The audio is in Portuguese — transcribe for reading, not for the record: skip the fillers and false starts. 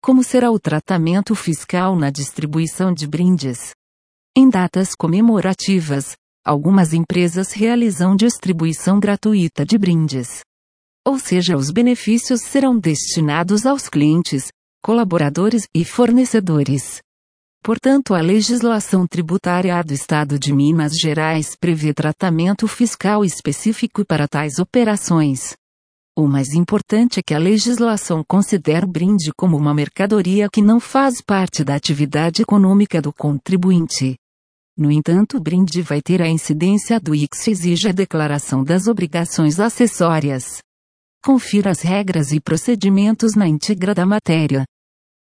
Como será o tratamento fiscal na distribuição de brindes? Em datas comemorativas, algumas empresas realizam distribuição gratuita de brindes. Ou seja, os benefícios serão destinados aos clientes, colaboradores e fornecedores. Portanto, a legislação tributária do Estado de Minas Gerais prevê tratamento fiscal específico para tais operações. O mais importante é que a legislação considera o brinde como uma mercadoria que não faz parte da atividade econômica do contribuinte. No entanto, o brinde vai ter a incidência do ICS que exige a declaração das obrigações acessórias. Confira as regras e procedimentos na íntegra da matéria.